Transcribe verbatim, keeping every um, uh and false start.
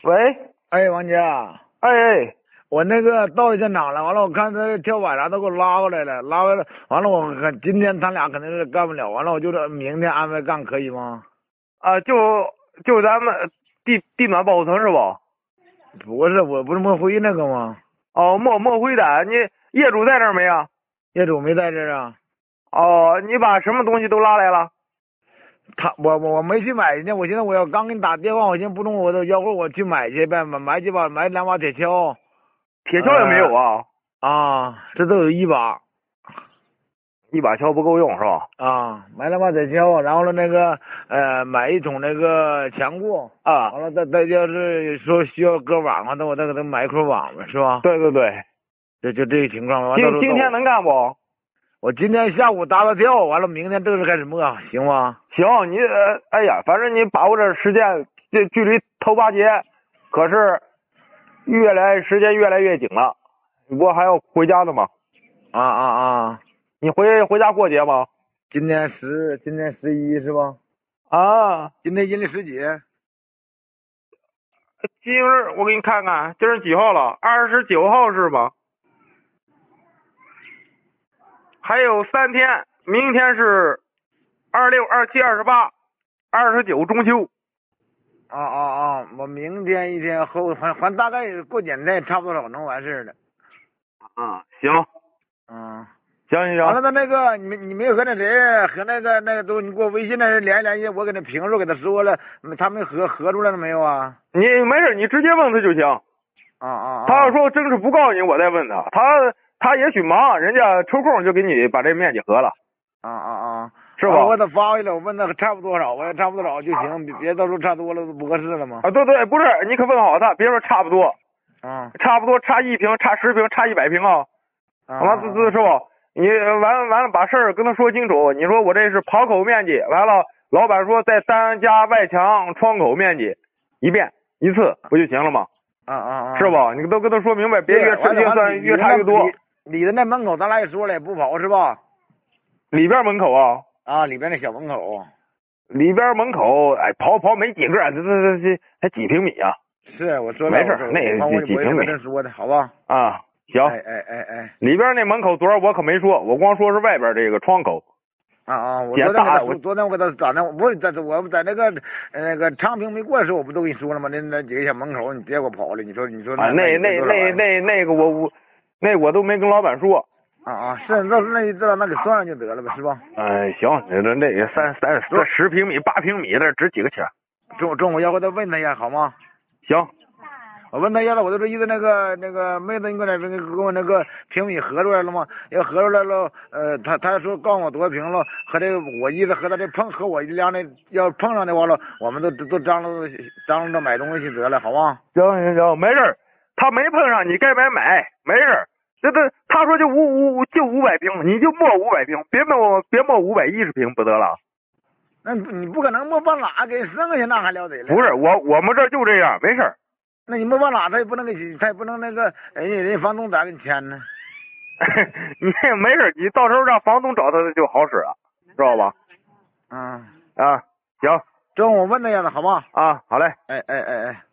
喂， 哎，王姐， 哎哎， 我那个到现场了，完了，我看他跳板啥都给我拉过来了，拉过来，完了，我看今天他俩肯定是干不了，完了，我就这明天安排干，可以吗？ 啊，就就咱们地地暖保护层是不？ 不是，我不是墨灰那个吗？ 哦，墨墨灰的，你业主在这儿没啊？ 业主没在这儿啊？ 哦，你把什么东西都拉来了？ 他我我我没去买去呢，我寻思我要刚给你打电话，我寻思不中，我都要会我去买去呗，买买几把，买两把铁锹。 铁锹也没有啊？ 呃、啊，这都有一把。 一把锹不够用是吧？ 啊，买两把铁锹，然后了那个呃，买一桶那个墙固啊， 完了再再就是说需要搁网啊，那我再给他买一块网呗，是吧？ 对对对， 就就这个情况。 今今天能干不？ 我今天下午搭了跳，完了明天正式开始摸，行吗？ 行，你呃，哎呀，反正你把握着时间，这距离头八节，可是越来时间越来越紧了，我还要回家的嘛。 啊啊啊！ 你回回家过节吗？ 今天十，今天十一是吧？ 啊， 今天阴历十几？ 今儿我给你看看，今儿几号了？二十九号是吧？还有三天，明天是二六、二七、二十八、二十九中秋。 啊啊啊！我明天一天后还还大概过检测差不多少能完事了。 啊，行。 嗯。 行行行， 完了，他那个你你没有和那谁和那个那个都你给我微信那人联系联系，我给他评述给他说了，他没合合出来了没有啊？ 你没事，你直接问他就行。 啊啊！ 他要说正式不告诉你，我再问他。他他也许忙，人家抽空就给你把这面积合了。 啊啊啊！ 是吧？ 我给他发回来，我问他差不多少，我也差不多少就行，别别到时候差多了不合适了吗？ 啊，对对，不是，你可问好他，别说差不多。 啊， 差不多差一平，差十平，差一百平啊。完了，这是吧？你完完了，把事儿跟他说清楚。你说我这是跑口面积，完了，老板说再单加外墙窗口面积，一遍一次不就行了吗？ 啊啊啊！ 是吧？你都跟他说明白，别越越算越差越多。 里的那门口咱俩也说了，也不跑是吧？ 里边门口啊？ 啊，里边那小门口。 里边门口，哎，跑跑没几个，这这这才几平米啊？ 是，我说没事，那几平米。 这说的好吧？ 啊。行， 哎哎哎哎， 里边那门口昨儿我可没说，我光说是外边这个窗口。 啊啊，我昨天给他说，昨天我给他咋的？我在我在那个那个昌平没过的时候，我不都跟你说了吗？那那几个小门口，你别给我跑了。你说你说啊，那那那那那个我我那我都没跟老板说。 啊啊，是那那你知道那给算上就得了呗，是吧？ 哎，行，那那那个三三这十平米八平米的值几个钱？ 中中午要不再问他一下好吗？ 行。 我问他要了，我就说意思那个那个妹子，你给那给我那个平米合出来了吗？要合出来了，呃，他他说告诉我多少平了，和这个我意思和他这碰和我量的要碰上的话了，我们都都张罗张罗着买东西得了，好吗？ 行行行，没事。他没碰上，你该买买，没事。这这他说就五五就五百平，你就摸五百平，别摸别摸五百一十平不得了？ 那你不可能摸半拉给剩下那还了得了？ 不是我我们这就这样，没事。 那你没办法，他也不能给，他也不能那个，人家人家房东咋给你签呢？ 你没事，你到时候让房东找他就好使了，知道吧？ 嗯啊，行， 中午问他一下子，好吗？ 啊，好嘞。 哎哎哎哎。